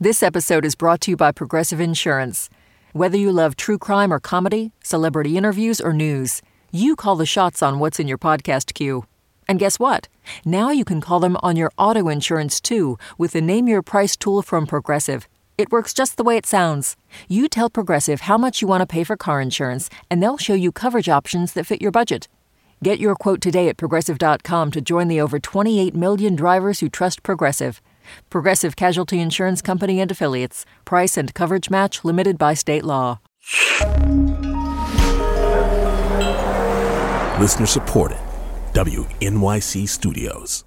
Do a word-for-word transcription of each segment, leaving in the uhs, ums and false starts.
This episode is brought to you by Progressive Insurance. Whether you love true crime or comedy, celebrity interviews or news, you call the shots on what's in your podcast queue. And guess what? Now you can call them on your auto insurance too with the Name Your Price tool from Progressive. It works just the way it sounds. You tell Progressive how much you want to pay for car insurance, and they'll show you coverage options that fit your budget. Get your quote today at Progressive dot com to join the over twenty-eight million drivers who trust Progressive. Progressive Casualty Insurance Company and Affiliates. Price and coverage match limited by state law. Listener supported. W N Y C Studios.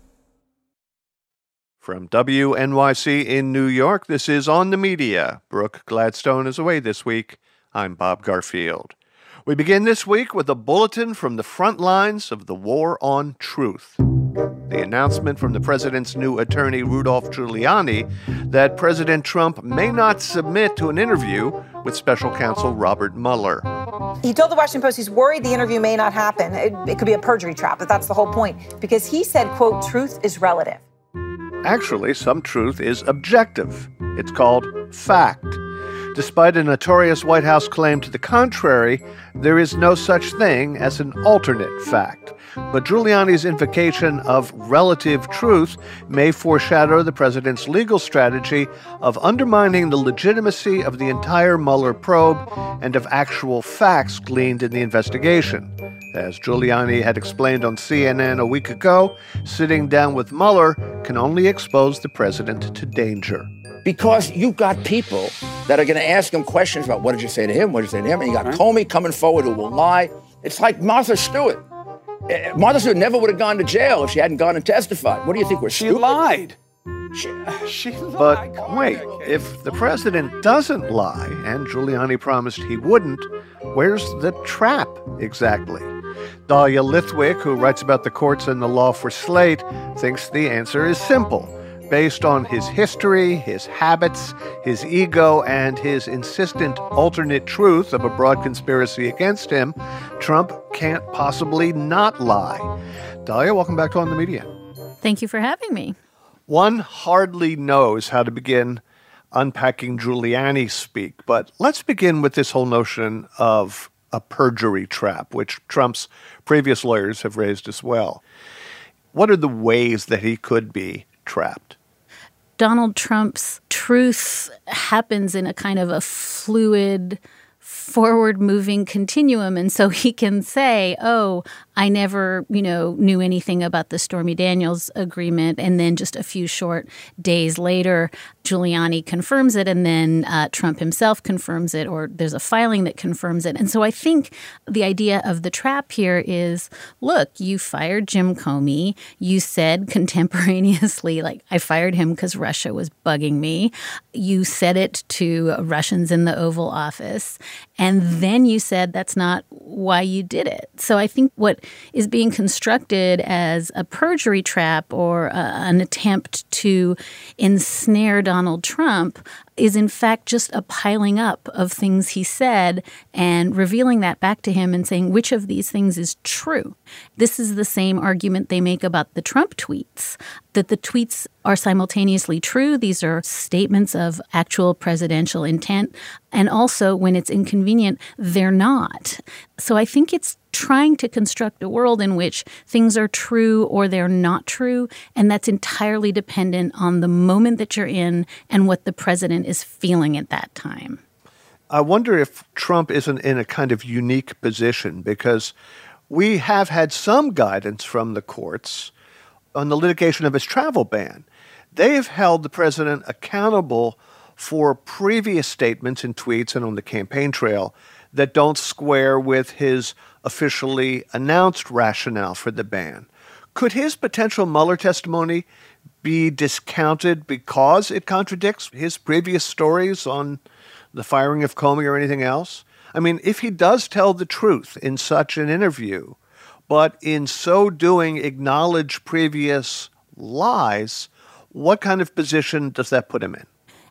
From W N Y C in New York, this is On the Media. Brooke Gladstone is away this week. I'm Bob Garfield. We begin this week with a bulletin from the front lines of the war on truth. The announcement from the president's new attorney, Rudolph Giuliani, that President Trump may not submit to an interview with special counsel Robert Mueller. He told the Washington Post he's worried the interview may not happen. It, it could be a perjury trap, but that's the whole point. Because he said, quote, truth is relative. Actually, some truth is objective. It's called fact. Despite a notorious White House claim to the contrary, there is no such thing as an alternate fact. But Giuliani's invocation of relative truth may foreshadow the president's legal strategy of undermining the legitimacy of the entire Mueller probe and of actual facts gleaned in the investigation. As Giuliani had explained on C N N a week ago, sitting down with Mueller can only expose the president to danger. Because you've got people that are going to ask him questions about what did you say to him, what did you say to him, and you got right. Comey coming forward who will lie. It's like Martha Stewart. Martha Stewart never would have gone to jail if she hadn't gone and testified. What do you think, we're she stupid? Lied. She, she lied. But wait, if the president doesn't lie, and Giuliani promised he wouldn't, where's the trap exactly? Dahlia Lithwick, who writes about the courts and the law for Slate, thinks the answer is simple. Based on his history, his habits, his ego, and his insistent alternate truth of a broad conspiracy against him, Trump can't possibly not lie. Dahlia, welcome back to On the Media. Thank you for having me. One hardly knows how to begin unpacking Giuliani speak, but let's begin with this whole notion of a perjury trap, which Trump's previous lawyers have raised as well. What are the ways that he could be trapped? Donald Trump's truth happens in a kind of a fluid, forward-moving continuum. And so he can say, oh, I never, you know, knew anything about the Stormy Daniels agreement. And then just a few short days later, Giuliani confirms it. And then uh, Trump himself confirms it, or there's a filing that confirms it. And so I think the idea of the trap here is, look, you fired Jim Comey. You said contemporaneously, like, I fired him because Russia was bugging me. You said it to Russians in the Oval Office. And then you said that's not why you did it. So I think what is being constructed as a perjury trap or uh, an attempt to ensnare Donald Trump is in fact just a piling up of things he said and revealing that back to him and saying which of these things is true. This is the same argument they make about the Trump tweets, that the tweets are simultaneously true. These are statements of actual presidential intent. And also, when it's inconvenient, they're not. So I think it's trying to construct a world in which things are true or they're not true, and that's entirely dependent on the moment that you're in and what the president is feeling at that time. I wonder if Trump isn't in a kind of unique position, because we have had some guidance from the courts on the litigation of his travel ban. They have held the president accountable for previous statements and tweets and on the campaign trail that don't square with his officially announced rationale for the ban. Could his potential Mueller testimony be discounted because it contradicts his previous stories on the firing of Comey or anything else? I mean, if he does tell the truth in such an interview, but in so doing acknowledge previous lies, what kind of position does that put him in?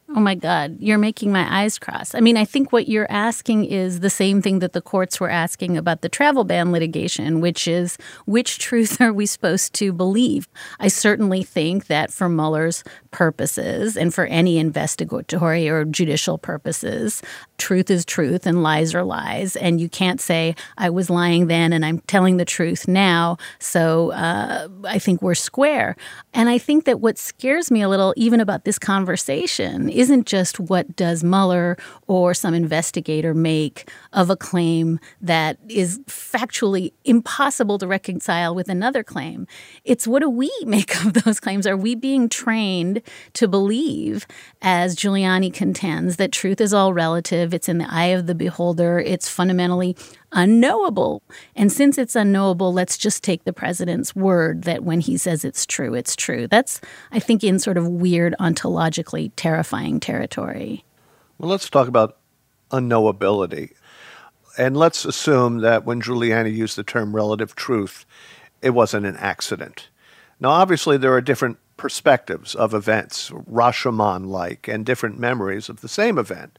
Oh, my God, you're making my eyes cross. I mean, I think what you're asking is the same thing that the courts were asking about the travel ban litigation, which is, which truth are we supposed to believe? I certainly think that for Mueller's purposes and for any investigatory or judicial purposes, truth is truth and lies are lies. And you can't say, I was lying then and I'm telling the truth now, so uh, I think we're square. And I think that what scares me a little, even about this conversation, isn't just what does Mueller or some investigator make of a claim that is factually impossible to reconcile with another claim. It's what do we make of those claims? Are we being trained to believe, as Giuliani contends, that truth is all relative, it's in the eye of the beholder, it's fundamentally unknowable. And since it's unknowable, let's just take the president's word that when he says it's true, it's true. That's, I think, in sort of weird, ontologically terrifying territory. Well, let's talk about unknowability. And let's assume that when Giuliani used the term relative truth, it wasn't an accident. Now, obviously, there are different perspectives of events, Rashomon-like, and different memories of the same event.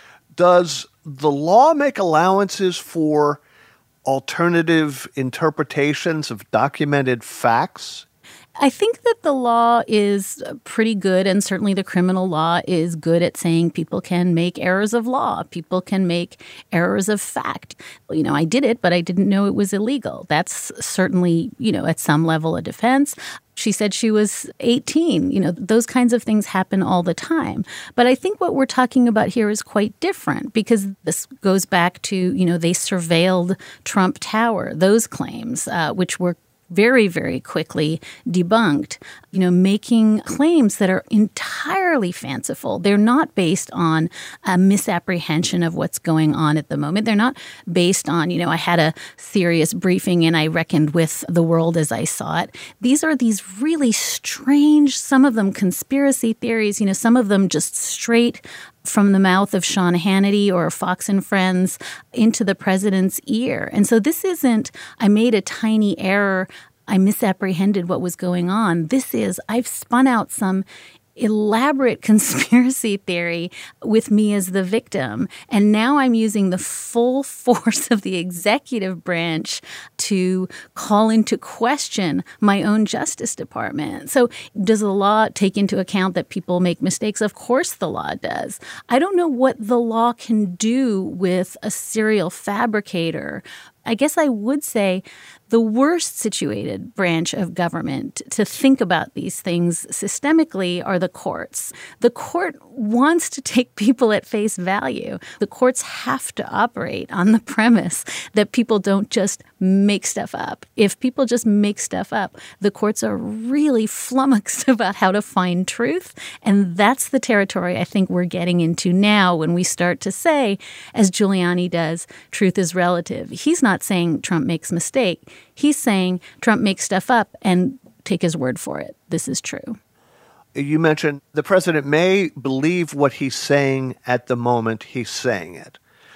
Does the law make allowances for alternative interpretations of documented facts? I think that the law is pretty good, and certainly the criminal law is good at saying people can make errors of law. People can make errors of fact. You know, I did it, but I didn't know it was illegal. That's certainly, you know, at some level a defense. She said she was eighteen. You know, those kinds of things happen all the time. But I think what we're talking about here is quite different, because this goes back to, you know, they surveilled Trump Tower, those claims, uh, which were very, very quickly debunked, you know, making claims that are entirely fanciful. They're not based on a misapprehension of what's going on at the moment. They're not based on, you know, I had a serious briefing and I reckoned with the world as I saw it. These are these really strange, some of them conspiracy theories, you know, some of them just straight from the mouth of Sean Hannity or Fox and Friends into the president's ear. And so this isn't, I made a tiny error, I misapprehended what was going on. This is, I've spun out some elaborate conspiracy theory with me as the victim. And now I'm using the full force of the executive branch to call into question my own Justice Department. So does the law take into account that people make mistakes? Of course the law does. I don't know what the law can do with a serial fabricator. I guess I would say the worst situated branch of government to think about these things systemically are the courts. The court wants to take people at face value. The courts have to operate on the premise that people don't just make stuff up. If people just make stuff up, the courts are really flummoxed about how to find truth. And that's the territory I think we're getting into now when we start to say, as Giuliani does, truth is relative. He's not saying Trump makes mistake. He's saying Trump makes stuff up and take his word for it. This is true. You mentioned the president may believe what he's saying at the moment he's saying it,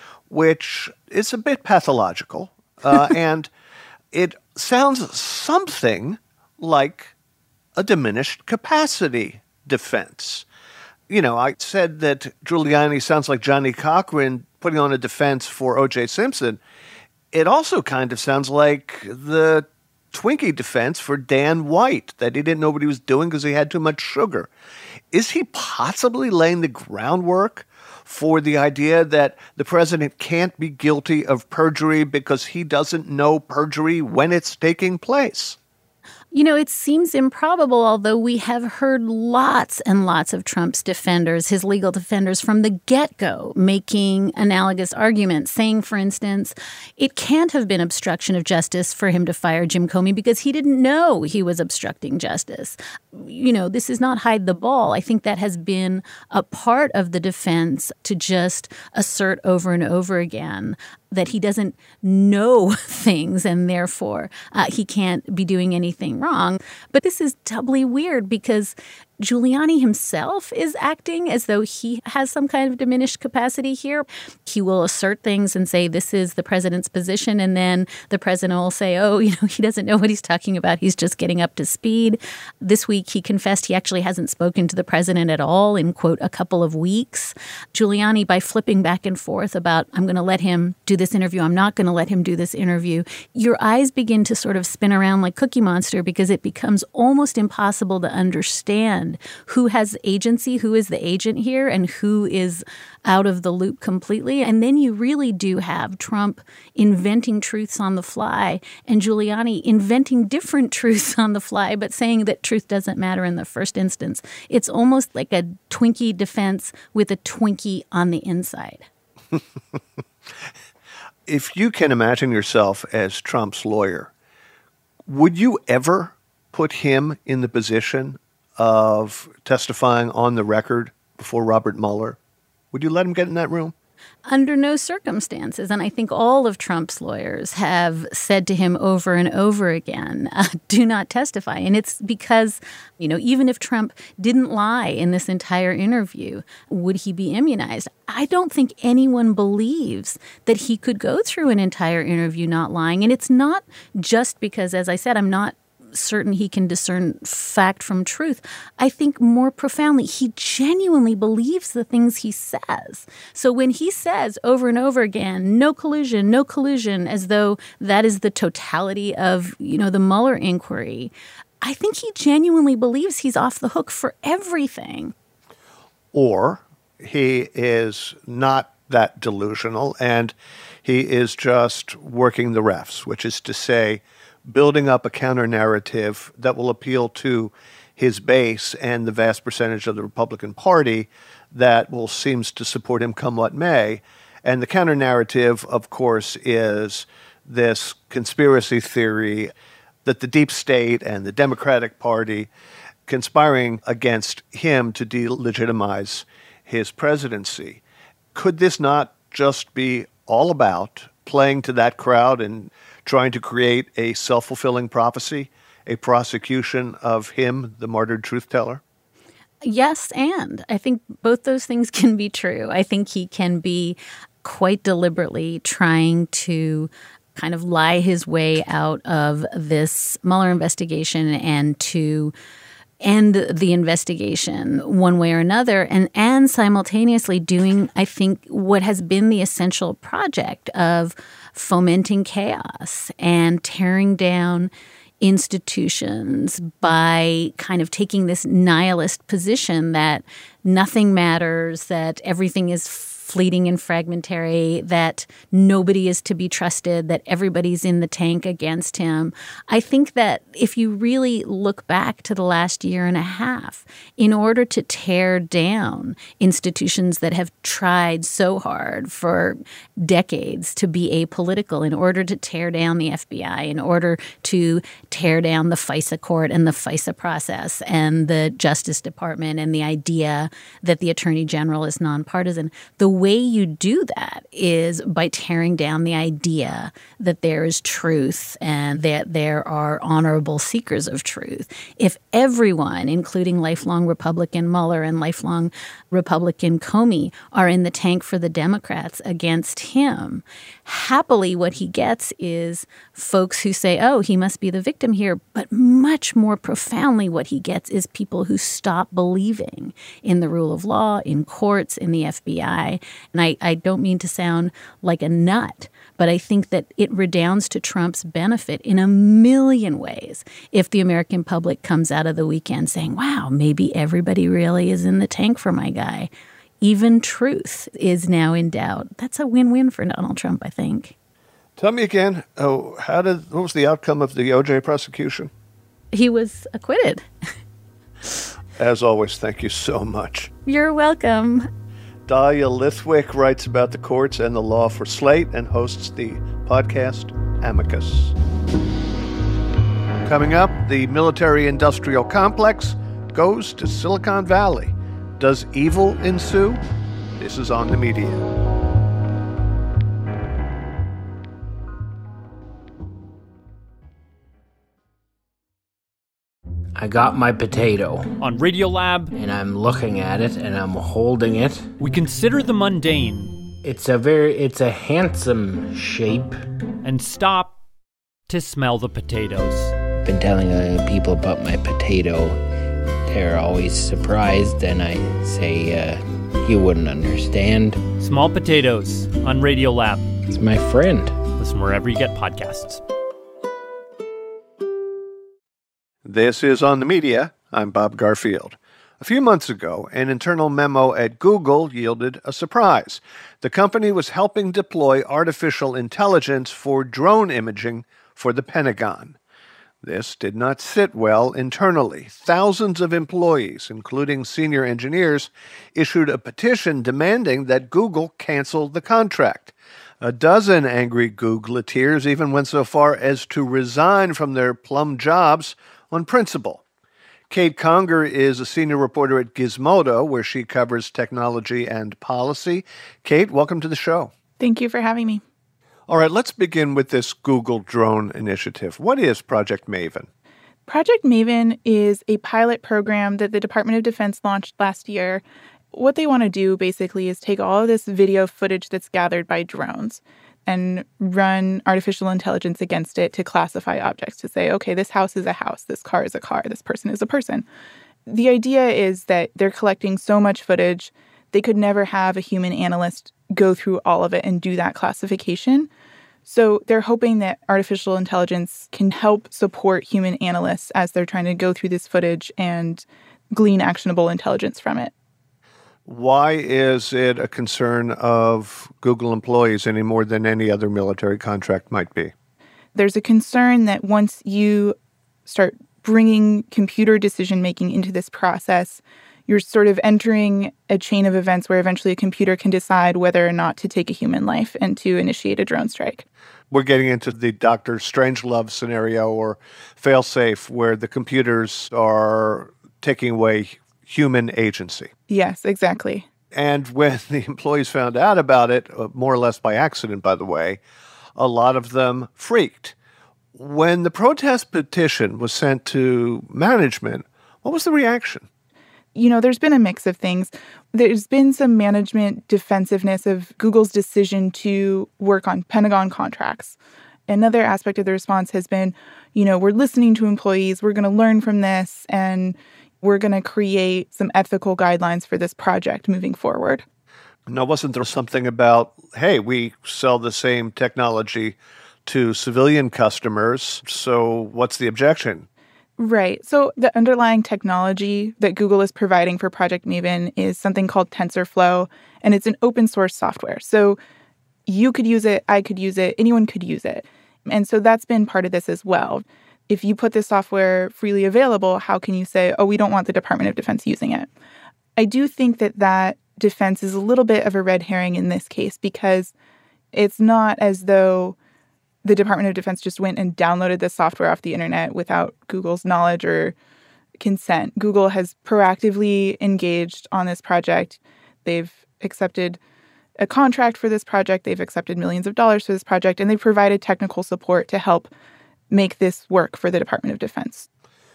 which is a bit pathological. Uh, and it sounds something like a diminished capacity defense. You know, I said that Giuliani sounds like Johnny Cochran putting on a defense for O J Simpson. It also kind of sounds like the Twinkie defense for Dan White, that he didn't know what he was doing because he had too much sugar. Is he possibly laying the groundwork for the idea that the president can't be guilty of perjury because he doesn't know perjury when it's taking place? You know, it seems improbable, although we have heard lots and lots of Trump's defenders, his legal defenders from the get-go, making analogous arguments, saying, for instance, it can't have been obstruction of justice for him to fire Jim Comey because he didn't know he was obstructing justice. You know, this is not hide the ball. I think that has been a part of the defense to just assert over and over again that he doesn't know things and therefore uh, he can't be doing anything wrong. But this is doubly weird because Giuliani himself is acting as though he has some kind of diminished capacity here. He will assert things and say, this is the president's position. And then the president will say, oh, you know, he doesn't know what he's talking about. He's just getting up to speed. This week, he confessed he actually hasn't spoken to the president at all in, quote, a couple of weeks. Giuliani, by flipping back and forth about, I'm going to let him do this interview, I'm not going to let him do this interview, your eyes begin to sort of spin around like Cookie Monster because it becomes almost impossible to understand who has agency, who is the agent here, and who is out of the loop completely. And then you really do have Trump inventing truths on the fly and Giuliani inventing different truths on the fly, but saying that truth doesn't matter in the first instance. It's almost like a Twinkie defense with a Twinkie on the inside. If you can imagine yourself as Trump's lawyer, would you ever put him in the position of testifying on the record before Robert Mueller? Would you let him get in that room? Under no circumstances. And I think all of Trump's lawyers have said to him over and over again, uh, do not testify. And it's because, you know, even if Trump didn't lie in this entire interview, would he be immunized? I don't think anyone believes that he could go through an entire interview not lying. And it's not just because, as I said, I'm not certain he can discern fact from truth. I think more profoundly, he genuinely believes the things he says. So when he says over and over again, no collusion, no collusion, as though that is the totality of, you know, the Mueller inquiry, I think he genuinely believes he's off the hook for everything. Or he is not that delusional and he is just working the refs, which is to say, building up a counter-narrative that will appeal to his base and the vast percentage of the Republican Party that will seems to support him come what may. And the counter-narrative, of course, is this conspiracy theory that the deep state and the Democratic Party conspiring against him to delegitimize his presidency. Could this not just be all about playing to that crowd and trying to create a self-fulfilling prophecy, a prosecution of him, the martyred truth teller? Yes, and I think both those things can be true. I think he can be quite deliberately trying to kind of lie his way out of this Mueller investigation and to end the investigation one way or another, and, and simultaneously doing, I think, what has been the essential project of fomenting chaos and tearing down institutions by kind of taking this nihilist position that nothing matters, that everything is fleeting and fragmentary, that nobody is to be trusted, that everybody's in the tank against him. I think that if you really look back to the last year and a half, in order to tear down institutions that have tried so hard for decades to be apolitical, in order to tear down the F B I, in order to tear down the FISA court and the FISA process and the Justice Department and the idea that the Attorney General is nonpartisan, the way you do that is by tearing down the idea that there is truth and that there are honorable seekers of truth. If everyone, including lifelong Republican Mueller and lifelong Republican Comey, are in the tank for the Democrats against him, happily what he gets is folks who say, oh, he must be the victim here. But much more profoundly, what he gets is people who stop believing in the rule of law, in courts, in the F B I. And I, I don't mean to sound like a nut, but I think that it redounds to Trump's benefit in a million ways if the American public comes out of the weekend saying, wow, maybe everybody really is in the tank for my guy. Even truth is now in doubt. That's a win-win for Donald Trump, I think. Tell me again, oh, how did what was the outcome of the O J prosecution? He was acquitted. As always, thank you so much. You're welcome. Dahlia Lithwick writes about the courts and the law for Slate and hosts the podcast Amicus. Coming up, the military-industrial complex goes to Silicon Valley. Does evil ensue? This is On the Media. I got my potato. On Radiolab, and I'm looking at it and I'm holding it. We consider the mundane. It's a very, it's a handsome shape. And stop to smell the potatoes. I've been telling uh, people about my potato. They're always surprised, and I say, uh, you wouldn't understand. Small Potatoes on Radiolab. It's my friend. Listen wherever you get podcasts. This is On the Media. I'm Bob Garfield. A few months ago, an internal memo at Google yielded a surprise. The company was helping deploy artificial intelligence for drone imaging for the Pentagon. This did not sit well internally. Thousands of employees, including senior engineers, issued a petition demanding that Google cancel the contract. A dozen angry Googleteers even went so far as to resign from their plum jobs on principle. Kate Conger is a senior reporter at Gizmodo, where she covers technology and policy. Kate, welcome to the show. Thank you for having me. All right, let's begin with this Google drone initiative. What is Project Maven? Project Maven is a pilot program that the Department of Defense launched last year. What they want to do basically is take all of this video footage that's gathered by drones and run artificial intelligence against it to classify objects, to say, okay, this house is a house, this car is a car, this person is a person. The idea is that they're collecting so much footage, they could never have a human analyst go through all of it and do that classification. So they're hoping that artificial intelligence can help support human analysts as they're trying to go through this footage and glean actionable intelligence from it. Why is it a concern of Google employees any more than any other military contract might be? There's a concern that once you start bringing computer decision-making into this process, you're sort of entering a chain of events where eventually a computer can decide whether or not to take a human life and to initiate a drone strike. We're getting into the Doctor Strangelove scenario or failsafe where the computers are taking away human agency. Yes, exactly. And when the employees found out about it, more or less by accident, by the way, a lot of them freaked. When the protest petition was sent to management, what was the reaction? You know, there's been a mix of things. There's been some management defensiveness of Google's decision to work on Pentagon contracts. Another aspect of the response has been, you know, we're listening to employees, we're going to learn from this, and we're going to create some ethical guidelines for this project moving forward. Now, wasn't there something about, hey, we sell the same technology to civilian customers, so what's the objection? Right. So the underlying technology that Google is providing for Project Maven is something called TensorFlow, and it's an open source software. So you could use it, I could use it, anyone could use it. And so that's been part of this as well. If you put this software freely available, how can you say, oh, we don't want the Department of Defense using it? I do think that that defense is a little bit of a red herring in this case, because it's not as though the Department of Defense just went and downloaded this software off the internet without Google's knowledge or consent. Google has proactively engaged on this project. They've accepted a contract for this project. They've accepted millions of dollars for this project, and they've provided technical support to help make this work for the Department of Defense.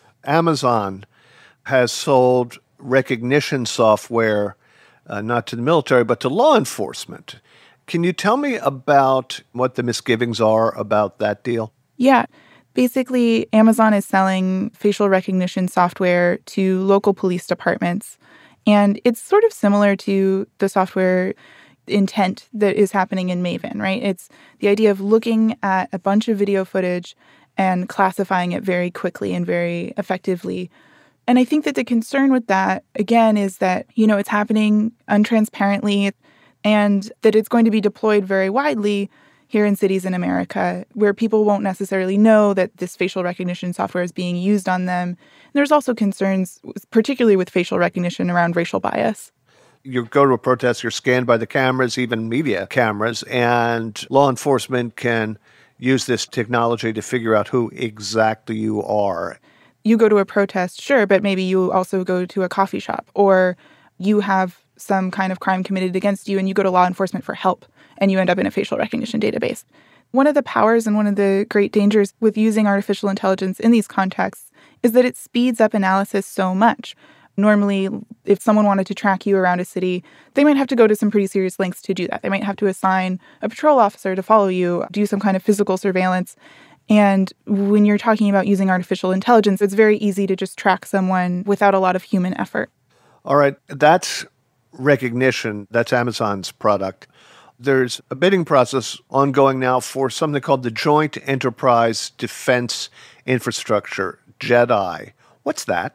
Amazon has sold recognition software, uh, not to the military, but to law enforcement. Can you tell me about what the misgivings are about that deal? Yeah. Basically, Amazon is selling facial recognition software to local police departments. And it's sort of similar to the software intent that is happening in Maven, right? It's the idea of looking at a bunch of video footage and classifying it very quickly and very effectively. And I think that the concern with that, again, is that, you know, it's happening untransparently and that it's going to be deployed very widely here in cities in America where people won't necessarily know that this facial recognition software is being used on them. And there's also concerns, particularly with facial recognition, around racial bias. You go to a protest, you're scanned by the cameras, even media cameras, and law enforcement can use this technology to figure out who exactly you are. You go to a protest, sure, but maybe you also go to a coffee shop, or you have some kind of crime committed against you and you go to law enforcement for help and you end up in a facial recognition database. One of the powers and one of the great dangers with using artificial intelligence in these contexts is that it speeds up analysis so much. Normally, if someone wanted to track you around a city, they might have to go to some pretty serious lengths to do that. They might have to assign a patrol officer to follow you, do some kind of physical surveillance. And when you're talking about using artificial intelligence, it's very easy to just track someone without a lot of human effort. All right, that's Rekognition. That's Amazon's product. There's a bidding process ongoing now for something called the Joint Enterprise Defense Infrastructure, JEDI. What's that?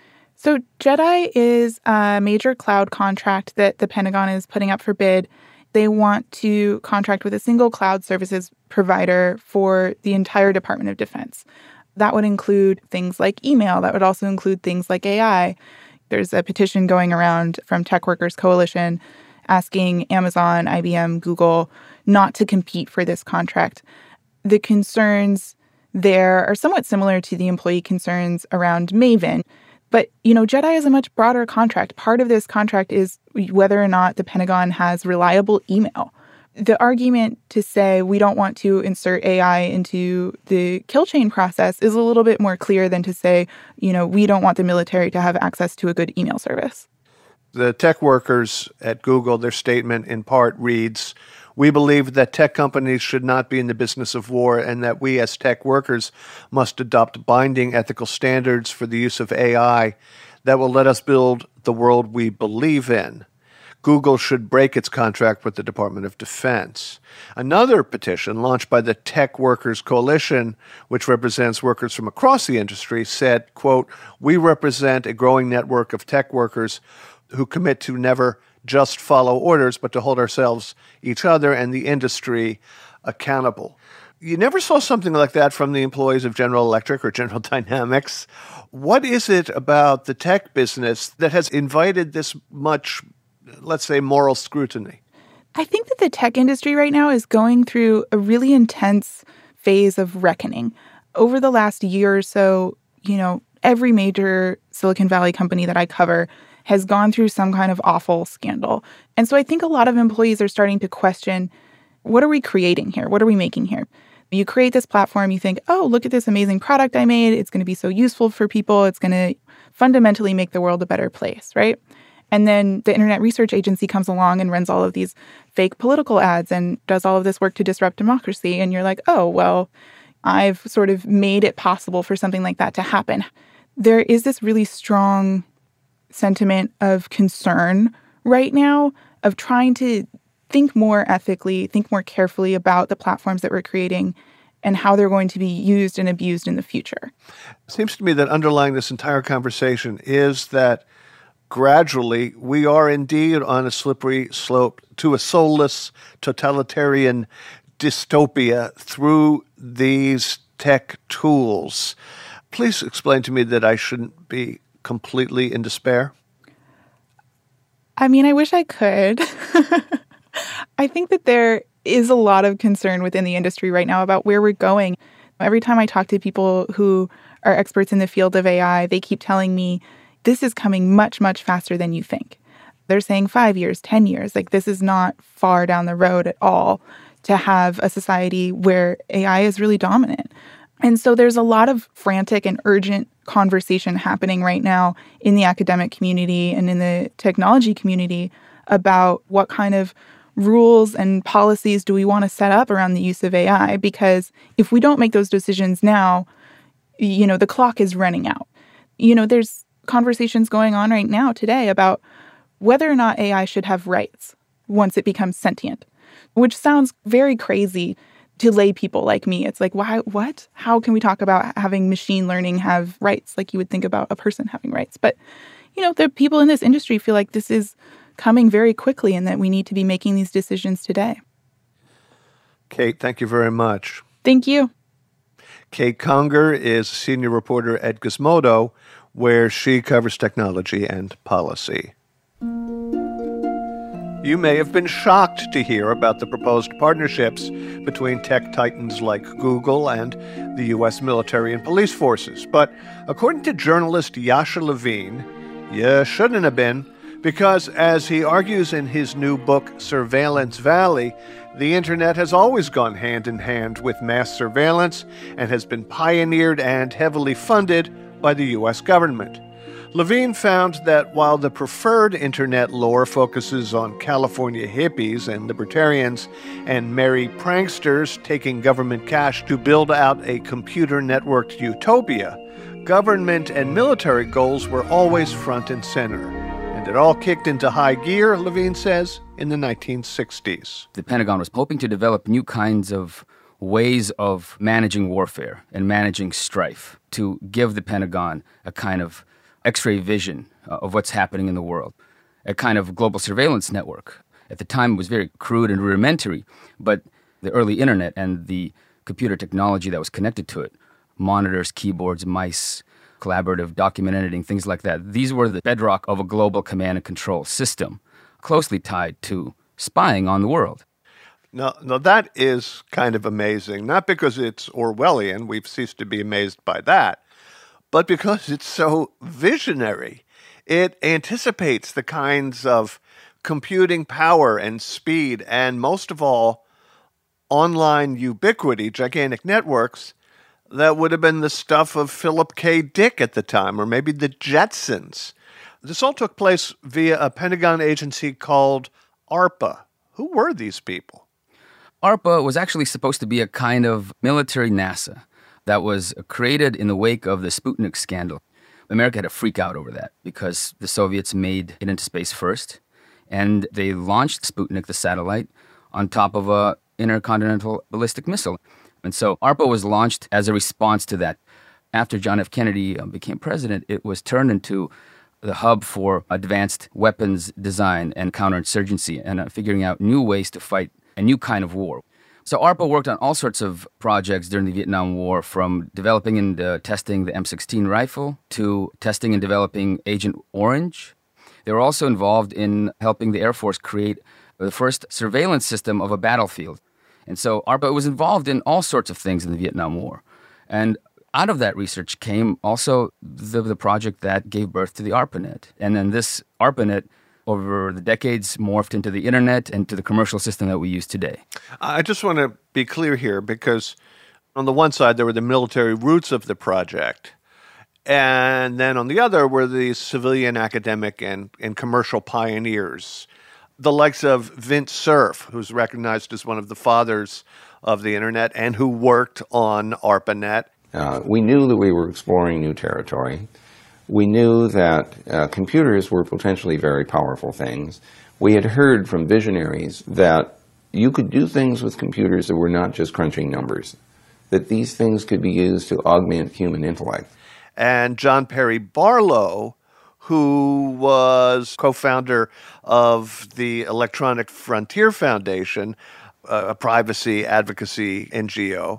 So JEDI is a major cloud contract that the Pentagon is putting up for bid. They want to contract with a single cloud services provider for the entire Department of Defense. That would include things like email. That would also include things like A I. There's a petition going around from Tech Workers Coalition asking Amazon, I B M, Google not to compete for this contract. The concerns there are somewhat similar to the employee concerns around Maven. But, you know, JEDI is a much broader contract. Part of this contract is whether or not the Pentagon has reliable email. The argument to say we don't want to insert A I into the kill chain process is a little bit more clear than to say, you know, we don't want the military to have access to a good email service. The tech workers at Google, their statement in part reads, "We believe that tech companies should not be in the business of war and that we as tech workers must adopt binding ethical standards for the use of A I that will let us build the world we believe in. Google should break its contract with the Department of Defense." Another petition launched by the Tech Workers Coalition, which represents workers from across the industry, said, quote, "We represent a growing network of tech workers who commit to never just follow orders, but to hold ourselves, each other, and the industry accountable." You never saw something like that from the employees of General Electric or General Dynamics. What is it about the tech business that has invited this much, let's say, moral scrutiny? I think that the tech industry right now is going through a really intense phase of reckoning. Over the last year or so, you know, every major Silicon Valley company that I cover has gone through some kind of awful scandal. And so I think a lot of employees are starting to question, what are we creating here? What are we making here? You create this platform, you think, oh, look at this amazing product I made. It's going to be so useful for people. It's going to fundamentally make the world a better place, right? And then the Internet Research Agency comes along and runs all of these fake political ads and does all of this work to disrupt democracy. And you're like, oh, well, I've sort of made it possible for something like that to happen. There is this really strong sentiment of concern right now of trying to think more ethically, think more carefully about the platforms that we're creating and how they're going to be used and abused in the future. It seems to me that underlying this entire conversation is that gradually we are indeed on a slippery slope to a soulless totalitarian dystopia through these tech tools. Please explain to me that I shouldn't be completely in despair? I mean, I wish I could. I think that there is a lot of concern within the industry right now about where we're going. Every time I talk to people who are experts in the field of A I, they keep telling me this is coming much, much faster than you think. They're saying five years, ten years. Like, this is not far down the road at all to have a society where A I is really dominant. And so there's a lot of frantic and urgent conversation happening right now in the academic community and in the technology community about what kind of rules and policies do we want to set up around the use of A I? Because if we don't make those decisions now, you know, the clock is running out. You know, there's conversations going on right now today about whether or not A I should have rights once it becomes sentient, which sounds very crazy to lay people like me. It's like, why, what? How can we talk about having machine learning have rights like you would think about a person having rights? But, you know, the people in this industry feel like this is coming very quickly and that we need to be making these decisions today. Kate, thank you very much. Thank you. Kate Conger is a senior reporter at Gizmodo, where she covers technology and policy. You may have been shocked to hear about the proposed partnerships between tech titans like Google and the U S military and police forces. But according to journalist Yasha Levine, you shouldn't have been, because as he argues in his new book, Surveillance Valley, the internet has always gone hand in hand with mass surveillance and has been pioneered and heavily funded by the U S government. Levine found that while the preferred internet lore focuses on California hippies and libertarians and merry pranksters taking government cash to build out a computer-networked utopia, government and military goals were always front and center. And it all kicked into high gear, Levine says, in the nineteen sixties. The Pentagon was hoping to develop new kinds of ways of managing warfare and managing strife to give the Pentagon a kind of X-ray vision of what's happening in the world, a kind of global surveillance network. At the time, it was very crude and rudimentary, but the early internet and the computer technology that was connected to it, monitors, keyboards, mice, collaborative document editing, things like that, these were the bedrock of a global command and control system, closely tied to spying on the world. Now, now that is kind of amazing, not because it's Orwellian, we've ceased to be amazed by that, but because it's so visionary. It anticipates the kinds of computing power and speed and, most of all, online ubiquity, gigantic networks, that would have been the stuff of Philip K. Dick at the time, or maybe the Jetsons. This all took place via a Pentagon agency called ARPA. Who were these people? ARPA was actually supposed to be a kind of military NASA that was created in the wake of the Sputnik scandal. America had a freak out over that because the Soviets made it into space first, and they launched Sputnik, the satellite, on top of a intercontinental ballistic missile. And so ARPA was launched as a response to that. After John F. Kennedy became president, it was turned into the hub for advanced weapons design and counterinsurgency and uh, figuring out new ways to fight a new kind of war. So ARPA worked on all sorts of projects during the Vietnam War, from developing and uh, testing the M sixteen rifle to testing and developing Agent Orange. They were also involved in helping the Air Force create the first surveillance system of a battlefield. And so ARPA was involved in all sorts of things in the Vietnam War. And out of that research came also the, the project that gave birth to the ARPANET. And then this ARPANET, over the decades, morphed into the internet and to the commercial system that we use today. I just want to be clear here, because on the one side, there were the military roots of the project. And then on the other were the civilian, academic, and, and commercial pioneers, the likes of Vint Cerf, who's recognized as one of the fathers of the internet and who worked on ARPANET. Uh, we knew that we were exploring new territory. We knew that uh, computers were potentially very powerful things. We had heard from visionaries that you could do things with computers that were not just crunching numbers, that these things could be used to augment human intellect. And John Perry Barlow, who was co-founder of the Electronic Frontier Foundation, a privacy advocacy N G O,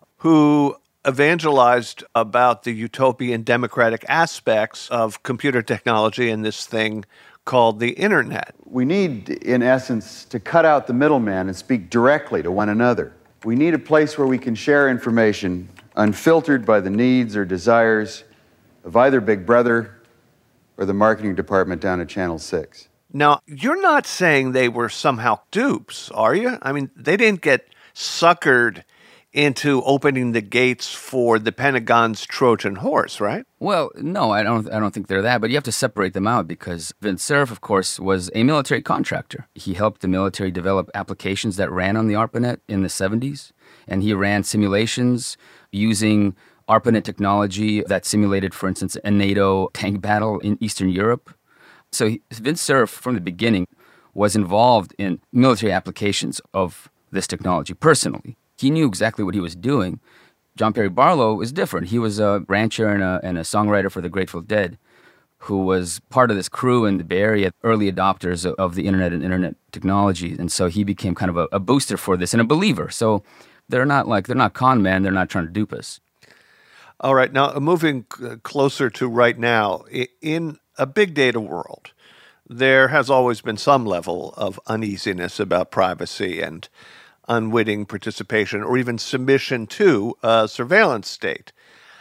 who evangelized about the utopian democratic aspects of computer technology and this thing called the internet. We need, in essence, to cut out the middleman and speak directly to one another. We need a place where we can share information unfiltered by the needs or desires of either Big Brother or the marketing department down at Channel six. Now, you're not saying they were somehow dupes, are you? I mean, they didn't get suckered into opening the gates for the Pentagon's Trojan horse, right? Well, no, I don't I don't think they're that, but you have to separate them out because Vint Cerf, of course, was a military contractor. He helped the military develop applications that ran on the ARPANET in the seventies, and he ran simulations using ARPANET technology that simulated, for instance, a NATO tank battle in Eastern Europe. So he, Vint Cerf, from the beginning, was involved in military applications of this technology personally. He knew exactly what he was doing. John Perry Barlow is different. He was a rancher and a, and a songwriter for the Grateful Dead who was part of this crew in the Bay Area, early adopters of, of the internet and internet technology. And so he became kind of a, a booster for this and a believer. So they're not like, they're not con men. They're not trying to dupe us. All right. Now, moving closer to right now, in a big data world, there has always been some level of uneasiness about privacy and unwitting participation or even submission to a surveillance state.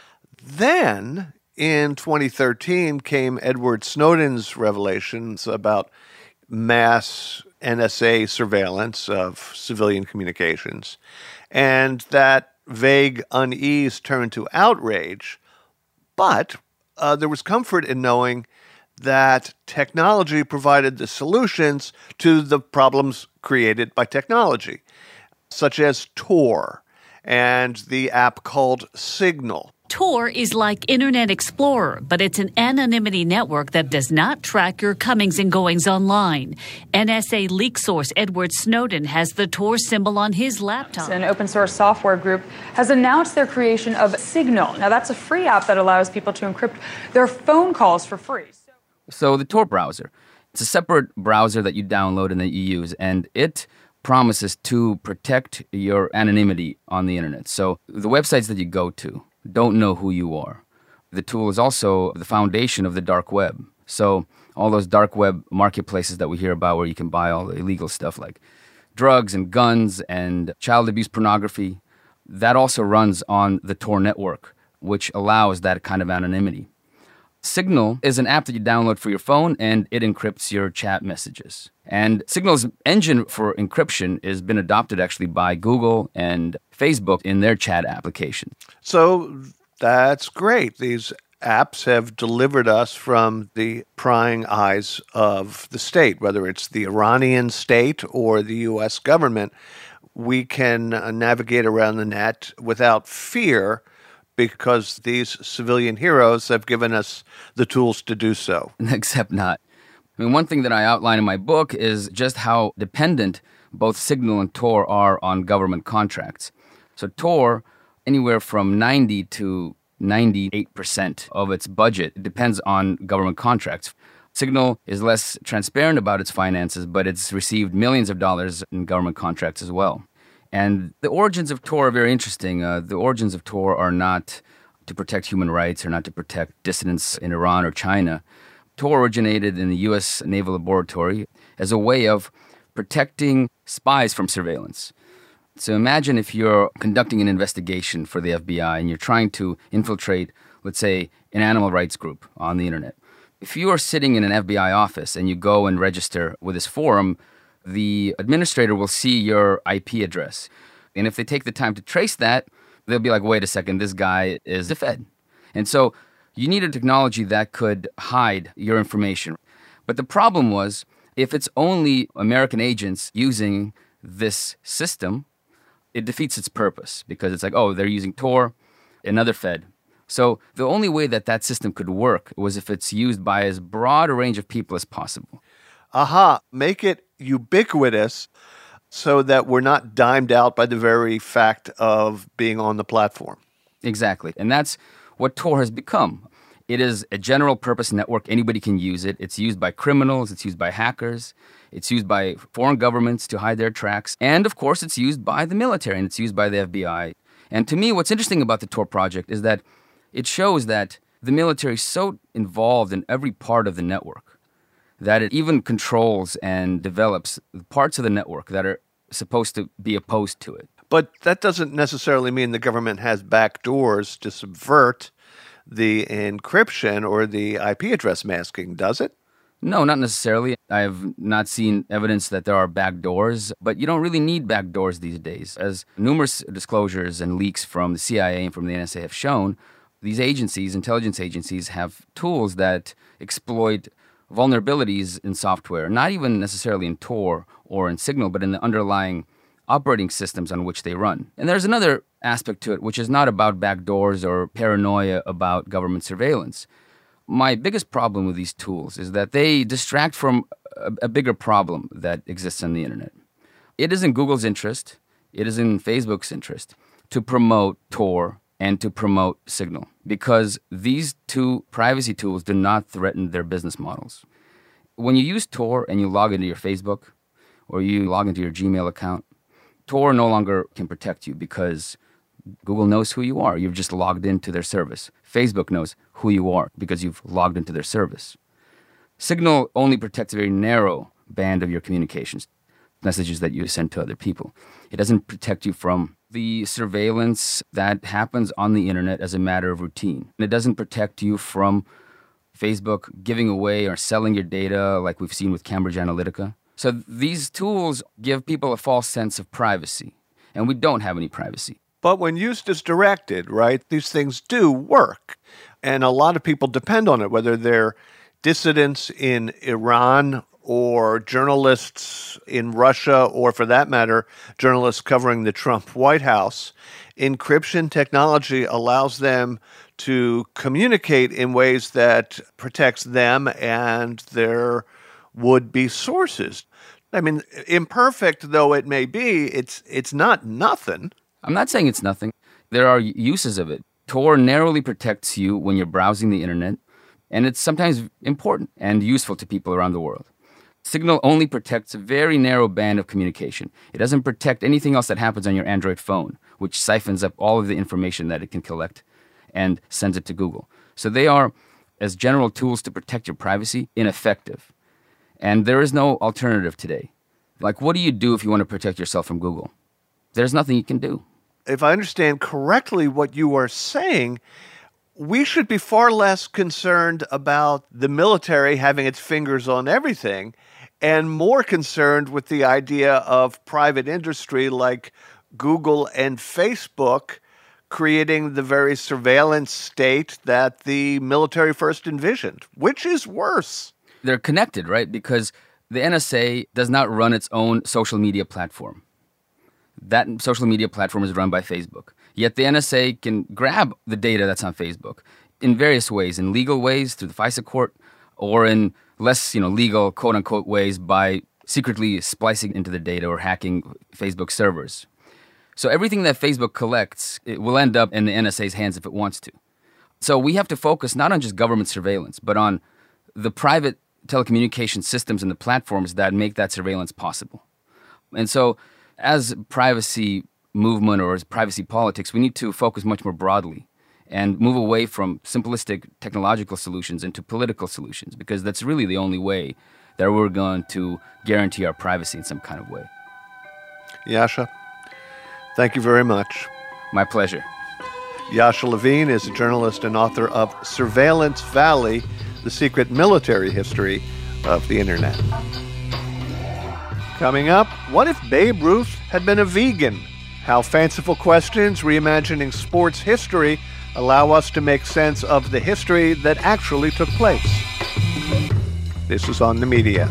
Then, in twenty thirteen, came Edward Snowden's revelations about mass N S A surveillance of civilian communications. And that vague unease turned to outrage. But uh, there was comfort in knowing that technology provided the solutions to the problems created by technology, such as Tor and the app called Signal. Tor is like Internet Explorer, but it's an anonymity network that does not track your comings and goings online. N S A leak source Edward Snowden has the Tor symbol on his laptop. An open source software group has announced their creation of Signal. Now, that's a free app that allows people to encrypt their phone calls for free. So the Tor browser, it's a separate browser that you download and that you use, and it promises to protect your anonymity on the internet. So the websites that you go to don't know who you are. The tool is also the foundation of the dark web. So all those dark web marketplaces that we hear about where you can buy all the illegal stuff like drugs and guns and child abuse pornography, that also runs on the Tor network, which allows that kind of anonymity. Signal is an app that you download for your phone, and it encrypts your chat messages. And Signal's engine for encryption has been adopted actually by Google and Facebook in their chat application. So that's great. These apps have delivered us from the prying eyes of the state, whether it's the Iranian state or the U S government. We can navigate around the net without fear, because these civilian heroes have given us the tools to do so. Except not. I mean, one thing that I outline in my book is just how dependent both Signal and Tor are on government contracts. So Tor, anywhere from ninety to ninety-eight percent of its budget depends on government contracts. Signal is less transparent about its finances, but it's received millions of dollars in government contracts as well. And the origins of Tor are very interesting. Uh, the origins of Tor are not to protect human rights or not to protect dissidents in Iran or China. Tor originated in the U S Naval Laboratory as a way of protecting spies from surveillance. So imagine if you're conducting an investigation for the F B I and you're trying to infiltrate, let's say, an animal rights group on the internet. If you are sitting in an F B I office and you go and register with this forum, the administrator will see your I P address. And if they take the time to trace that, they'll be like, wait a second, this guy is the Fed. And so you need a technology that could hide your information. But the problem was, if it's only American agents using this system, it defeats its purpose, because it's like, oh, they're using Tor, another Fed. So the only way that that system could work was if it's used by as broad a range of people as possible. Aha, make it ubiquitous so that we're not dimed out by the very fact of being on the platform. Exactly. And that's what Tor has become. It is a general purpose network. Anybody can use it. It's used by criminals. It's used by hackers. It's used by foreign governments to hide their tracks. And of course, it's used by the military, and it's used by the F B I. And to me, what's interesting about the Tor project is that it shows that the military is so involved in every part of the network that it even controls and develops parts of the network that are supposed to be opposed to it. But that doesn't necessarily mean the government has back doors to subvert the encryption or the I P address masking, does it? No, not necessarily. I have not seen evidence that there are back doors, but you don't really need back doors these days. As numerous disclosures and leaks from the C I A and from the N S A have shown, these agencies, intelligence agencies, have tools that exploit vulnerabilities in software, not even necessarily in Tor or in Signal, but in the underlying operating systems on which they run. And there's another aspect to it, which is not about backdoors or paranoia about government surveillance. My biggest problem with these tools is that they distract from a, a bigger problem that exists on the internet. It is in Google's interest, it is in Facebook's interest to promote Tor and to promote Signal, because these two privacy tools do not threaten their business models. When you use Tor and you log into your Facebook or you log into your Gmail account, Tor no longer can protect you because Google knows who you are. You've just logged into their service. Facebook knows who you are because you've logged into their service. Signal only protects a very narrow band of your communications, messages that you send to other people. It doesn't protect you from the surveillance that happens on the internet as a matter of routine. It doesn't protect you from Facebook giving away or selling your data like we've seen with Cambridge Analytica. So these tools give people a false sense of privacy, and we don't have any privacy. But when used as directed, right, these things do work. And a lot of people depend on it, whether they're dissidents in Iran or journalists in Russia, or for that matter, journalists covering the Trump White House. Encryption technology allows them to communicate in ways that protects them and their would-be sources. I mean, imperfect though it may be, it's it's not nothing. I'm not saying it's nothing. There are uses of it. Tor narrowly protects you when you're browsing the internet, and it's sometimes important and useful to people around the world. Signal only protects a very narrow band of communication. It doesn't protect anything else that happens on your Android phone, which siphons up all of the information that it can collect and sends it to Google. So they are, as general tools to protect your privacy, ineffective. And there is no alternative today. Like, what do you do if you want to protect yourself from Google? There's nothing you can do. If I understand correctly what you are saying, we should be far less concerned about the military having its fingers on everything and more concerned with the idea of private industry like Google and Facebook creating the very surveillance state that the military first envisioned. Which is worse? They're connected, right? Because the N S A does not run its own social media platform. That social media platform is run by Facebook. Yet the N S A can grab the data that's on Facebook in various ways, in legal ways through the FISA court, or in less, you know, legal, quote-unquote, ways by secretly splicing into the data or hacking Facebook servers. So everything that Facebook collects, it will end up in the N S A's hands if it wants to. So we have to focus not on just government surveillance, but on the private telecommunication systems and the platforms that make that surveillance possible. And so as privacy movement or as privacy politics, we need to focus much more broadly and move away from simplistic technological solutions into political solutions, because that's really the only way that we're going to guarantee our privacy in some kind of way. Yascha, thank you very much. My pleasure. Yascha Levine is a journalist and author of Surveillance Valley, The Secret Military History of the Internet. Coming up, what if Babe Ruth had been a vegan? How fanciful questions reimagining sports history allow us to make sense of the history that actually took place. This is On the Media.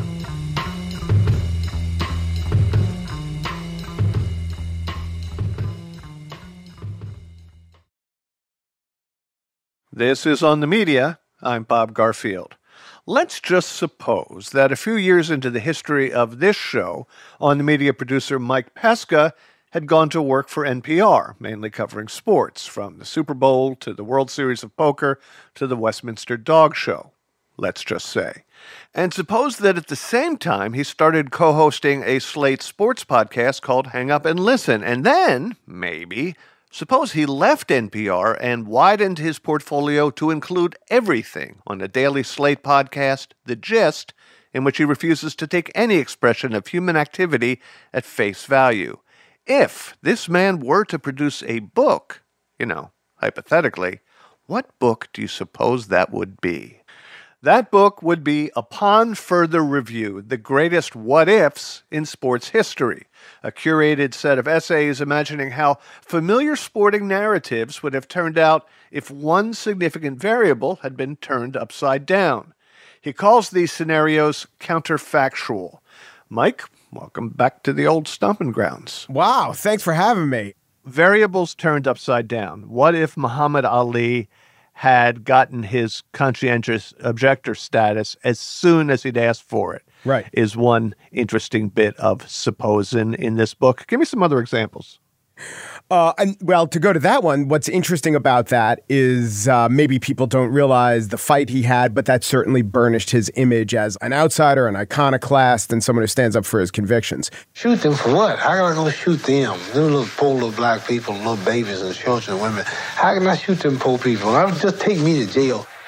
This is On the Media. I'm Bob Garfield. Let's just suppose that a few years into the history of this show, On the Media producer Mike Pesca had gone to work for N P R, mainly covering sports, from the Super Bowl to the World Series of Poker to the Westminster Dog Show, let's just say. And suppose that at the same time he started co-hosting a Slate sports podcast called Hang Up and Listen, and then, maybe, suppose he left N P R and widened his portfolio to include everything on a daily Slate podcast, The Gist, in which he refuses to take any expression of human activity at face value. If this man were to produce a book, you know, hypothetically, what book do you suppose that would be? That book would be Upon Further Review, the greatest what-ifs in sports history, a curated set of essays imagining how familiar sporting narratives would have turned out if one significant variable had been turned upside down. He calls these scenarios counterfactual. Mike, welcome back to the old stomping grounds. Wow, thanks for having me. Variables turned upside down. What if Muhammad Ali had gotten his conscientious objector status as soon as he'd asked for it? Right. Is one interesting bit of supposing in this book. Give me some other examples. Uh, and well, to go to that one, what's interesting about that is uh, maybe people don't realize the fight he had, but that certainly burnished his image as an outsider, an iconoclast, and someone who stands up for his convictions. Shoot them for what? How can I go shoot them? Them little poor little black people, little babies and children and women. How can I shoot them poor people? I would just take me to jail.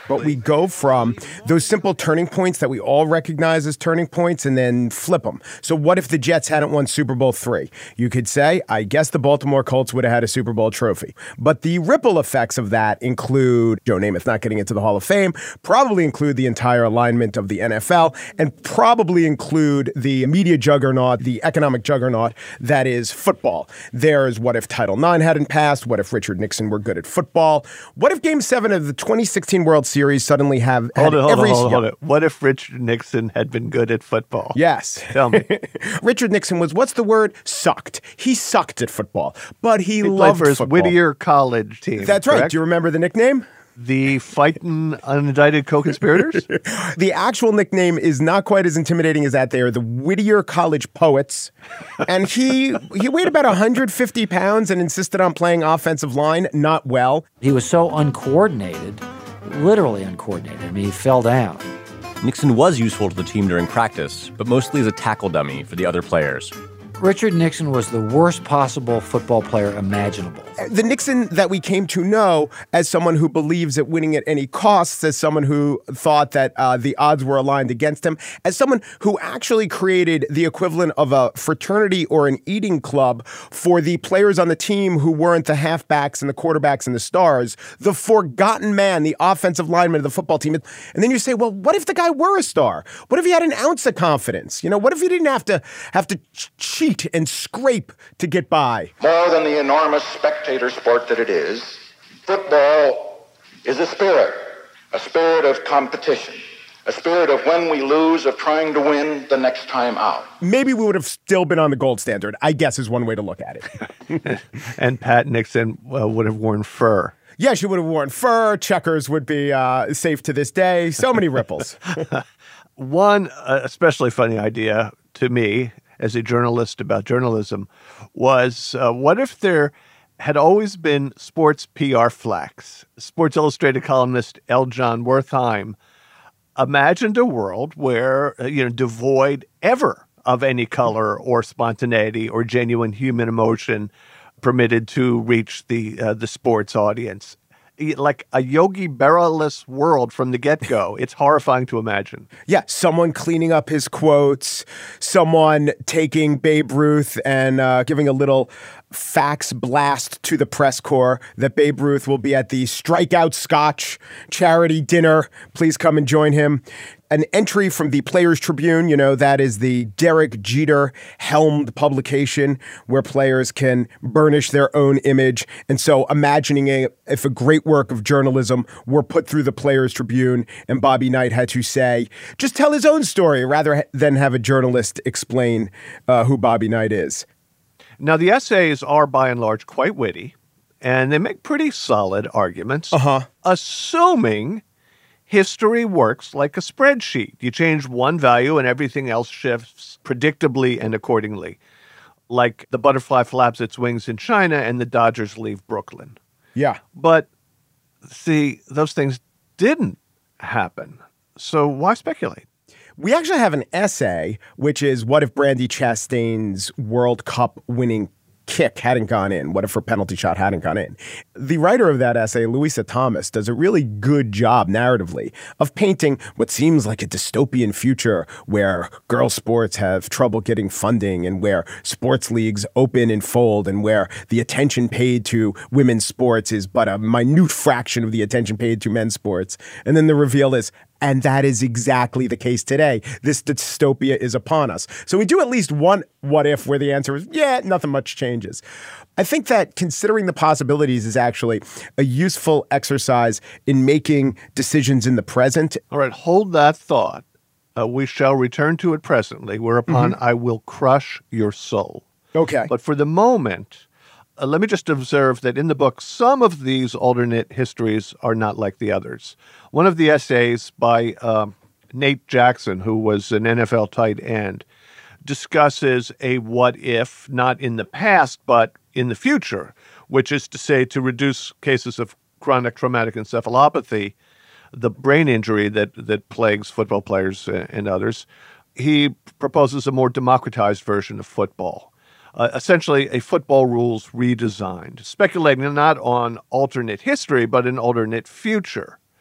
But we go from those simple turning points that we all recognize as turning points and then flip them. So what if the Jets hadn't won Super Bowl three? You could say, I guess the Baltimore Colts would have had a Super Bowl trophy. But the ripple effects of that include Joe Namath not getting into the Hall of Fame, probably include the entire alignment of the N F L, and probably include the media juggernaut, the economic juggernaut that is football. There's what if Title nine hadn't passed? What if Richard Nixon were good at football? What if Game seven of the twenty sixteen World Series suddenly have had hold it, hold every... it, hold it, hold it. What if Richard Nixon had been good at football? Yes. Tell me. Richard Nixon was, what's the word? Sucked. He sucked at football, but he, He loved played for his football. Whittier College team. That's right. correct? Do you remember the nickname? The fighting unindicted co-conspirators? The actual nickname is not quite as intimidating as that. They are the Whittier College Poets. And he he weighed about one hundred fifty pounds and insisted on playing offensive line, not well. He was so uncoordinated, literally uncoordinated. I mean, he fell down. Nixon was useful to the team during practice, but mostly as a tackle dummy for the other players. Richard Nixon was the worst possible football player imaginable. The Nixon that we came to know as someone who believes at winning at any cost, as someone who thought that uh, the odds were aligned against him, as someone who actually created the equivalent of a fraternity or an eating club for the players on the team who weren't the halfbacks and the quarterbacks and the stars, the forgotten man, the offensive lineman of the football team. And then you say, well, what if the guy were a star? What if he had an ounce of confidence? You know, what if he didn't have to have to cheat and scrape to get by? More than the enormous spectator sport that it is, football is a spirit, a spirit of competition, a spirit of when we lose, of trying to win the next time out. Maybe we would have still been on the gold standard, I guess is one way to look at it. And Pat Nixon uh, would have worn fur. Yeah, she would have worn fur. Checkers would be uh, safe to this day. So many ripples. One uh, especially funny idea to me as a journalist about journalism was uh, what if there had always been sports P R flacks? Sports Illustrated columnist L. John Wertheim imagined a world where, uh, you know, devoid ever of any color or spontaneity or genuine human emotion permitted to reach the uh, the sports audience. Like a Yogi Berra-less world from the get-go. It's horrifying to imagine. Yeah, someone cleaning up his quotes, someone taking Babe Ruth and uh, giving a little fax blast to the press corps that Babe Ruth will be at the Strikeout Scotch charity dinner. Please come and join him. An entry from the Players Tribune, you know, that is the Derek Jeter helmed publication where players can burnish their own image. And so imagining a, if a great work of journalism were put through the Players Tribune and Bobby Knight had to say, just tell his own story rather than have a journalist explain uh, who Bobby Knight is. Now, the essays are by and large quite witty, and they make pretty solid arguments, uh-huh. assuming history works like a spreadsheet. You change one value and everything else shifts predictably and accordingly. Like the butterfly flaps its wings in China and the Dodgers leave Brooklyn. Yeah. But, see, those things didn't happen. So why speculate? We actually have an essay, which is what if Brandi Chastain's World Cup winning kick hadn't gone in? What if her penalty shot hadn't gone in? The writer of that essay, Louisa Thomas, does a really good job narratively of painting what seems like a dystopian future where girls' sports have trouble getting funding and where sports leagues open and fold and where the attention paid to women's sports is but a minute fraction of the attention paid to men's sports. And then the reveal is, and that is exactly the case today. This dystopia is upon us. So we do at least one what if where the answer is, yeah, nothing much changes. I think that considering the possibilities is actually a useful exercise in making decisions in the present. All right, hold that thought. Uh, we shall return to it presently, whereupon mm-hmm. I will crush your soul. Okay. But for the moment, uh, let me just observe that in the book, some of these alternate histories are not like the others. One of the essays by uh, Nate Jackson, who was an N F L tight end, discusses a what if, not in the past, but in the future, which is to say to reduce cases of chronic traumatic encephalopathy, the brain injury that, that plagues football players and others. He proposes a more democratized version of football. Uh, essentially, a football rules redesigned, speculating not on alternate history, but an alternate future.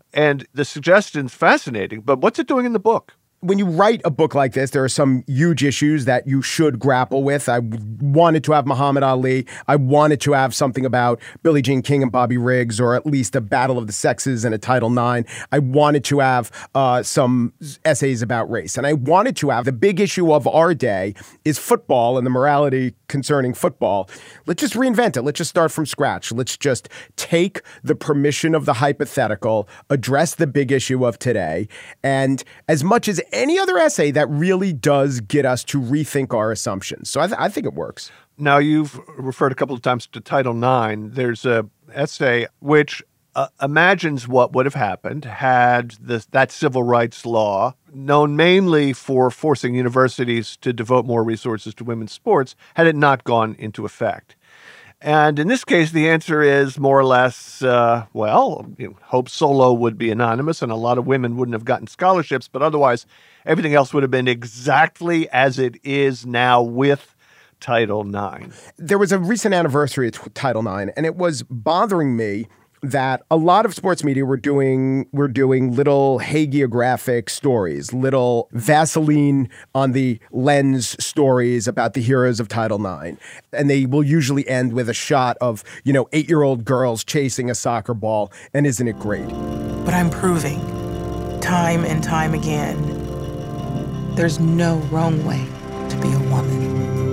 And the suggestion's fascinating, but what's it doing in the book? When you write a book like this, there are some huge issues that you should grapple with. I wanted to have Muhammad Ali. I wanted to have something about Billie Jean King and Bobby Riggs, or at least a battle of the sexes and a Title nine. I wanted to have uh, some essays about race. And I wanted to have the big issue of our day is football and the morality concerning football. Let's just reinvent it. Let's just start from scratch. Let's just take the permission of the hypothetical, address the big issue of today. And as much as any other essay, that really does get us to rethink our assumptions. So I, th- I think it works. Now, you've referred a couple of times to Title nine. There's a essay which uh, imagines what would have happened had the, that civil rights law, known mainly for forcing universities to devote more resources to women's sports, had it not gone into effect. And in this case, the answer is more or less, uh, well, you know, Hope Solo would be anonymous and a lot of women wouldn't have gotten scholarships, but otherwise everything else would have been exactly as it is now with Title nine. There was a recent anniversary of Title nine, and it was bothering me that a lot of sports media were doing were doing little hagiographic stories, little Vaseline on the lens stories about the heroes of Title nine. And they will usually end with a shot of, you know, eight-year-old girls chasing a soccer ball. And isn't it great? But I'm proving time and time again, there's no wrong way to be a woman.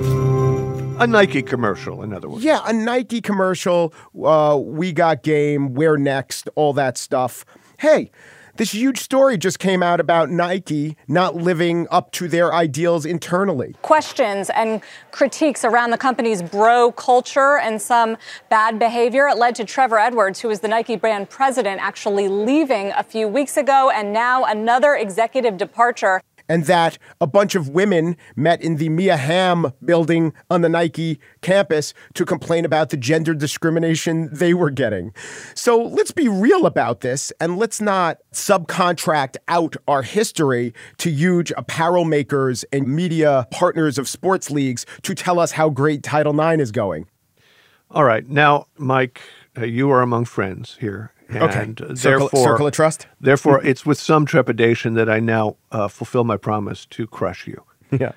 A Nike commercial, in other words. Yeah, a Nike commercial. Uh, we got game. We're next. All that stuff. Hey, this huge story just came out about Nike not living up to their ideals internally. Questions and critiques around the company's bro culture and some bad behavior. It led to Trevor Edwards, who was the Nike brand president, actually leaving a few weeks ago, and now another executive departure. And that a bunch of women met in the Mia Hamm building on the Nike campus to complain about the gender discrimination they were getting. So let's be real about this, and let's not subcontract out our history to huge apparel makers and media partners of sports leagues to tell us how great Title nine is going. All right. Now, Mike, uh, you are among friends here. And okay. uh, Circle, therefore, circle of trust? Therefore, it's with some trepidation that I now uh, fulfill my promise to crush you. Yeah.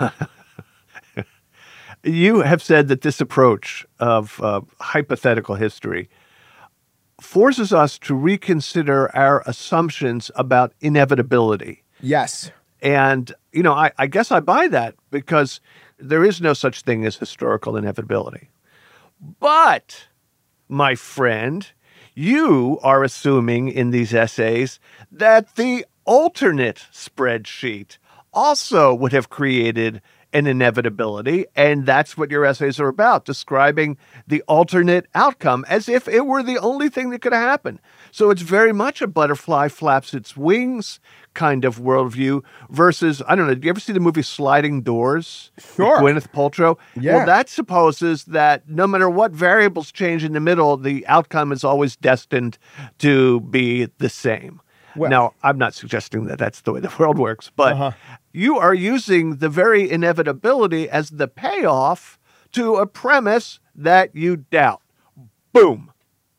You have said that this approach of uh, hypothetical history forces us to reconsider our assumptions about inevitability. Yes. And, you know, I, I guess I buy that because there is no such thing as historical inevitability. But, my friend, you are assuming in these essays that the alternate spreadsheet also would have created an inevitability, and that's what your essays are about, describing the alternate outcome as if it were the only thing that could have happened. So it's very much a butterfly flaps its wings kind of worldview versus, I don't know, did you ever see the movie Sliding Doors? Sure. With Gwyneth Paltrow? Yeah. Well, that supposes that no matter what variables change in the middle, the outcome is always destined to be the same. Well, now, I'm not suggesting that that's the way the world works, but uh-huh. you are using the very inevitability as the payoff to a premise that you doubt. Boom.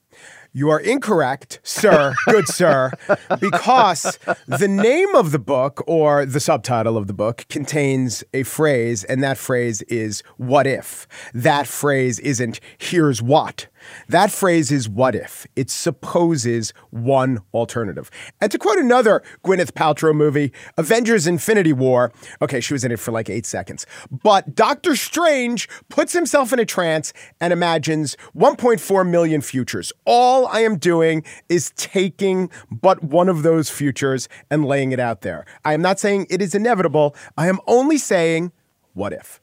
You are incorrect, sir, good sir, because the name of the book or the subtitle of the book contains a phrase, and that phrase is what if. That phrase isn't here's what. That phrase is what if. It supposes one alternative. And to quote another Gwyneth Paltrow movie, Avengers Infinity War, okay, she was in it for like eight seconds, but Doctor Strange puts himself in a trance and imagines one point four million futures. All I am doing is taking but one of those futures and laying it out there. I am not saying it is inevitable. I am only saying, what if?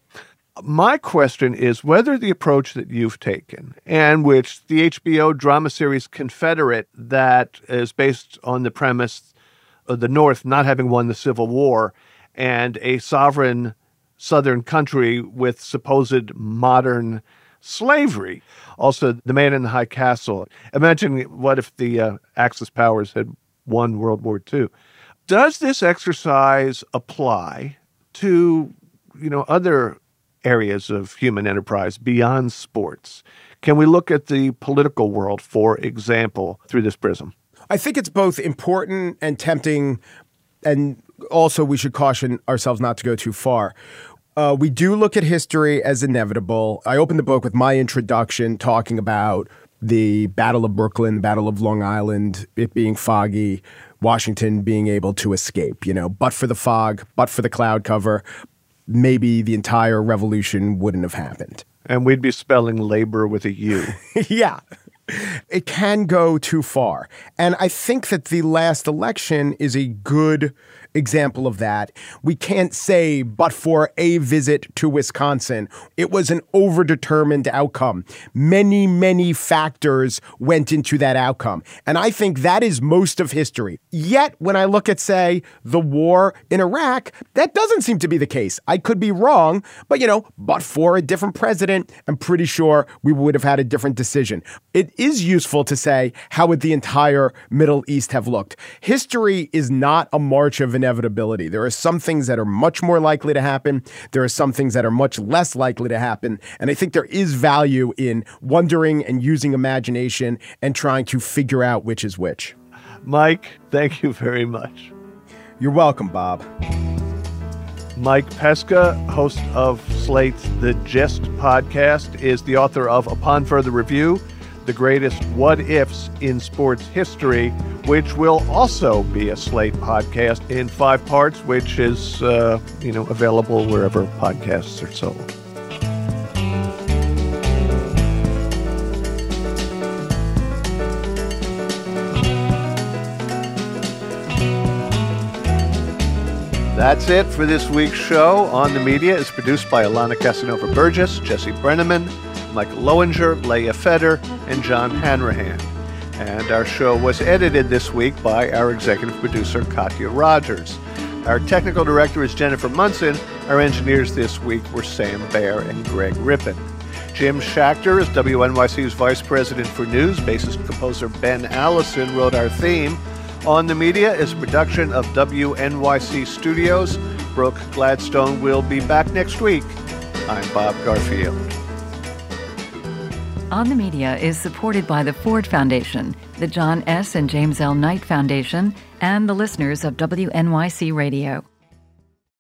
My question is whether the approach that you've taken, and which the H B O drama series Confederate, that is based on the premise of the North not having won the Civil War and a sovereign Southern country with supposed modern slavery. Also, The Man in the High Castle. Imagine what if the uh, Axis powers had won World War Two. Does this exercise apply to, you know, other areas of human enterprise beyond sports? Can we look at the political world, for example, through this prism? I think it's both important and tempting, and also we should caution ourselves not to go too far. Uh, we do look at history as inevitable. I opened the book with my introduction talking about the Battle of Brooklyn, Battle of Long Island, it being foggy, Washington being able to escape, you know, but for the fog, but for the cloud cover, maybe the entire revolution wouldn't have happened. And we'd be spelling labor with a U. Yeah. It can go too far. And I think that the last election is a good example of that. We can't say, but for a visit to Wisconsin, it was an overdetermined outcome. Many, many factors went into that outcome. And I think that is most of history. Yet, when I look at, say, the war in Iraq, that doesn't seem to be the case. I could be wrong, but, you know, but for a different president, I'm pretty sure we would have had a different decision. It is useful to say, how would the entire Middle East have looked? History is not a march of inevitability. There are some things that are much more likely to happen. There are some things that are much less likely to happen. And I think there is value in wondering and using imagination and trying to figure out which is which. Mike, thank you very much. You're welcome, Bob. Mike Pesca, host of Slate's The Gist podcast, is the author of Upon Further Review, The Greatest What-Ifs in Sports History, which will also be a Slate podcast in five parts, which is, uh, you know, available wherever podcasts are sold. That's it for this week's show. On the Media is produced by Alana Casanova-Burgess, Jesse Brenneman, Michael Lowinger, Leah Feder, and John Hanrahan. And our show was edited this week by our executive producer, Katya Rogers. Our technical director is Jennifer Munson. Our engineers this week were Sam Baer and Greg Rippin. Jim Schachter is W N Y C's vice president for news. Bassist and composer Ben Allison wrote our theme. On the Media is a production of W N Y C Studios. Brooke Gladstone will be back next week. I'm Bob Garfield. On the Media is supported by the Ford Foundation, the John S. and James L. Knight Foundation, and the listeners of W N Y C Radio.